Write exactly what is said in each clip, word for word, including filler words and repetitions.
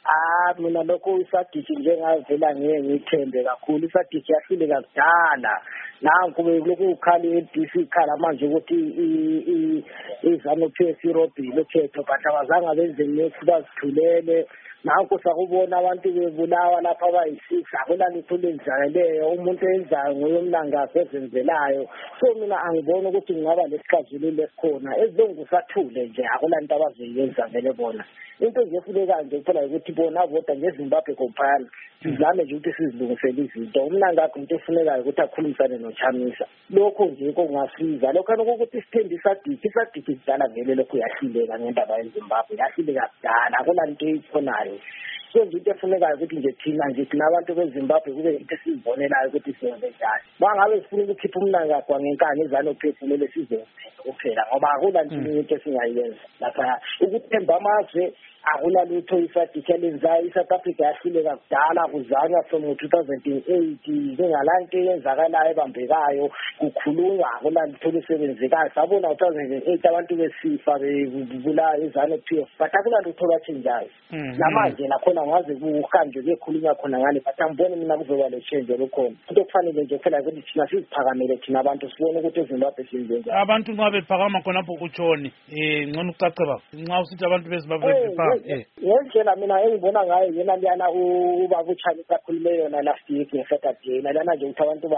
Ah mina lokho isadiki njengavela ngeke ngithembe kakhulu isadiki yahlile kakudala nanku lokhu ukhali e-D C ikhala manje ukuthi i izanu-P F irobhi lokhetho but abazange benze next bazithulele nanku sakubona abantu bebulawa lapha abayi-six akulalitho lenzakeleyo umuntu enzayo nguye umnangasi ezenzelayo so mina angibona ukuthi ngingaba lesixazululo esikhona ezongusathule nje akulanto abazoyenza vele bona into ngefuneka nje phela ukuthi bona vota ngeZimbabwe kuphela sizame nje ukuthi sizilungisele izinto umnangakho into efunekayo ukuthi akhulumisane noChamisa lokho nje kungasiza lokho ukuthi isithembi isadiki isadiki sidala vele lokho yahlileka ngendaba yeZimbabwe yahlileka kudala akulanto eyikhonayo so nje into efunekayo ukuthi nje thina nje thina abantu beZimbabwe kube into esizibonelayo ukuthi siyenze njani bangabe sifuna ukukhipha umnangagwa ngenkani ezanu-P F kumele size kuphela ngoba akulanto into esingayenza lapha ukuthemba amazwe akunalutho isadiki elenzayo iSouth Africa yahlileka kudala kuzanywa from two thousand eight njengalanto eyenzakalayo ebambekayo kukhulunywa akulanto olusebenzekayo sabona two thousand eight abantu besifa bebulawa izanu-P F but akulanto lwathinjayo namanje nakhona ngaze kuhanjwe kuyekhulunywa khona ngale but angiboni mina kuzoba le-change lukhona into okufanele nje phela ukuthi thina siziphakamele thina abantu sibone ukuthi eZimbabwe siyenze abantu nxa bephakama khonapho kutshoni um ngcono ucace baba nxa usithi abantu beZimbabwe bephakama ngendlela mina engibona ngayo yena liyana ubaba uChamisa akhulume yona last week ngeSaturday lana nje ukuthi abantu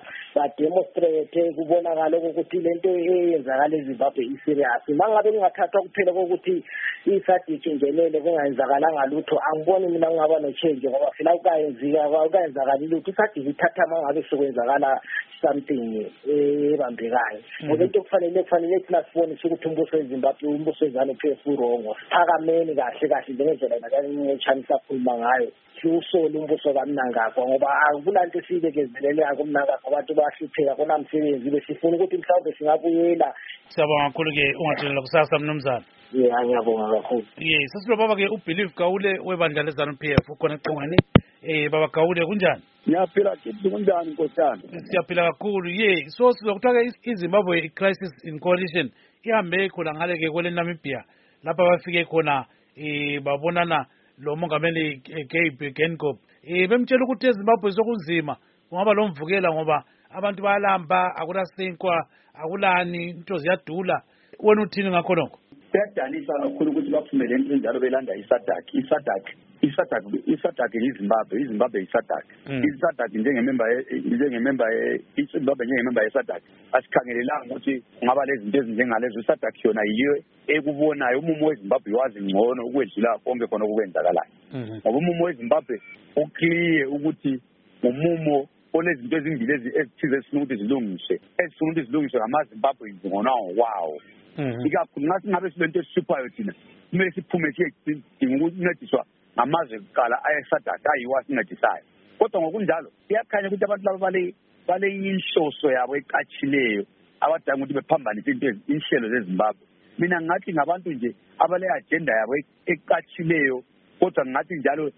bademonstrate kubonakala ukuthi lento eyenzakala eZimbabwe iserious mangabe kungathathwa kuphela kokuthi isadiki ingenele kungayenzakalanga lutho angiboni mina kungaba no-change ngoba phela ukayenzika ukayenzakala lutho isadiki ithatha mangabe sokwenzakala something ebambekayo ngoba into kufanele kufanele thina sibone ukuthi umbuso weZimbabwe umbuso wezanu-P F urongo siphakameni kahle kahle njengendlela nakaChamisa akhuluma ngayo siwusole umbuso kaMnangagwa ngoba akulanto esiyibekezelelayo kumnangagwa abantu bayahlupheka konamsebenzi besifuna ukuthi mhlawumbe singabuyela siyabonga kakhulu-ke ungathelela kusasa mnumzana yeah ngiyabonga kakhulu ye sesilo baba-ke uBelieve Gawule webandla lezanu-P F ukhona ecingweni um baba Gawule kunjani ngiyaphila kithi kunjani nkosana siyaphila kakhulu ye so sizokuthiwa-ke iZimbabwe Crisis in Coalition ihambe khona ngale-ke kwele-Namibia lapha bafike khona um babonana lo mongameli Gabe Geingob um bemtshela ukuthi eZimbabwe sokunzima kungaba lo mvukela ngoba abantu bayalamba akulasinkwa akulani into ziyadula wena uthini ngakho nokho kuyadanisa kakhulu ukuthi baphume le nto enjalo belanda isadaki isadaki isadaki isadaki yiZimbabwe iZimbabwe isadaki isadaki njengememba njengememba iZimbabwe njengememba yesadaki asikhangelelanga ukuthi kungaba lezinto ezinjengalezo isadaki yona yiyo ekubonayo umumo weZimbabwe wazi ngcono ukwedlula konke khona okwenzakalayo ngoba umumo weZimbabwe uclear ukuthi umumo olezinto ezimbili ezithize esifuna ukuthi zilungiswe ezifuna ukuthi zilungiswe ngamaZimbabwe ngona ngokwawo ikakhulu nxa singabe silento esisiphayo thina kumele siphume siyedinga ukuncediswa ngamazwe kuqala ayesadaki ayiwo asincedisayo kodwa ngokunjalo iyakhanya ukuthi abantu laba bale bale inhloso yabo eqatshileyo abadanga ukuthi bephambanise into inhlelo zeZimbabwe mina ngathi ngabantu nje abale agenda yabo eqatshileyo kodwa ngathi njalo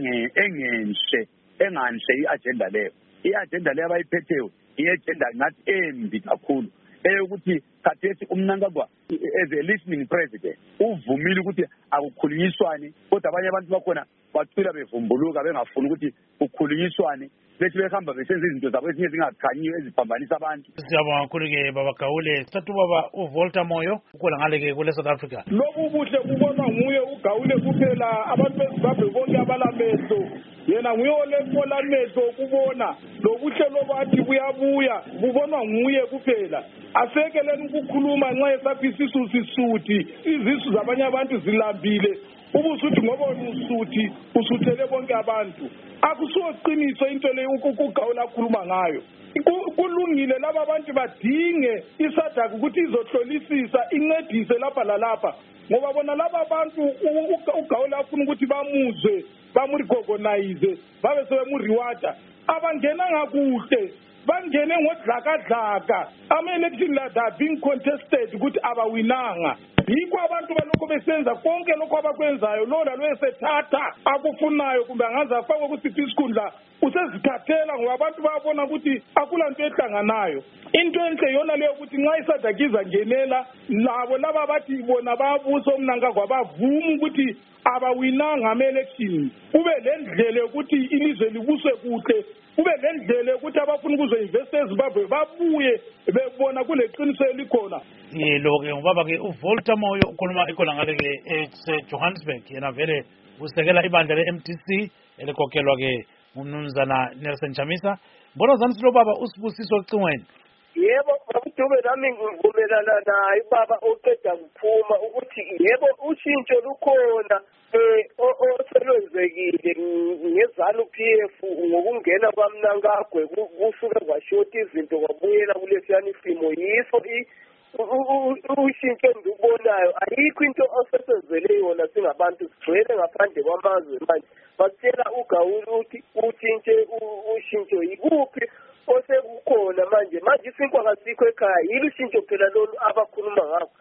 engenhle enganhle i-agenda leyo i-agenda leyo abayiphetheyo i-agenda ngathi embi kakhulu eyokuthi khathesi umnangagwa as a listening president uvumile ukuthi akukhulunyiswane kodwa abanye abantu bakhona bacwila bevumbuluka bengafuni ukuthi kukhulunyiswane bethi behamba besenza izinto zabo ezinye zingakhanyiyo eziphambanisa abantu siyabonga kakhulu-ke baba Gawule sithatha ubaba uVolta Moyo ukhona ngale-ke kule South Africa lobu buhle kubonwa nguye uGawule kuphela abantu beZimbabwe bonke abalamehlo yena nguye olefola amehlo okubona lobuhle lobathi buyabuya bubonwa nguye kuphela asekeleni ukukhuluma nxa esaphi isisu sisuthi izisu zabanye abantu zilambile ubusuthi ngoba usuthi usuthele bonke abantu akusoqiniso into le uGawule akhuluma ngayo kulungile laba abantu badinge isadaki ukuthi izohlolisisa incedise lapha lalapha ngoba bona laba abantu uGawule afuna ukuthi bamuzwe bamrecognize babe sebemuriwada abangenanga kuhle bangene ngodlakadlaka ama-election la they are being contested ukuthi abawinanga yikho abantu balokho besenza konke lokho abakwenzayo lo lalo esethatha akufunayo kumbe angaze afakwe kusiphi isikhundla usezithathela ngoba abantu bayabona ukuthi akulanto ehlanganayo. Into enhle yona leyo ukuthi nxa iSADC izangenela labo laba bathi bona bayabusa omnanga kwabavuma ukuthi abawinanga ama-election kube lendlela ukuthi ilizwe libuswe kuhle kube lendlela ukuthi abafuna ukuzoinvesta eZimbabwe babuye bebona kule qiniso elikhona. Yilo-ke ngubaba-ke uVolta Moyo ukhuluma ikhona ngale-ke eJohannesburg yena vele usekela ibandla le-M D C elikhokhelwa-ke ngumnumzana Nelson Chamisa. Mbona zami silo baba usibusiso ocingweni? Yebo babudube nami ngivumelana naye baba oqeda kuphuma ukuthi yebo ushintsho lukhona eh oselwenzekile ngezanu P F ngokungena kwaMnangagwe kusuka kwashoti izinto kwabuyela kulesiyani simo yiso ushintsho endibonayo ayikho into osesenzele yona singabantu sigcwele ngaphandle kwamazwe manje basitshela uGawule ukuthi ushintshe ushintsho yikuphi osekukhona manje manje isinkwa kasikho ekhaya yilo ushintsho phela lolu abakhuluma ngakho.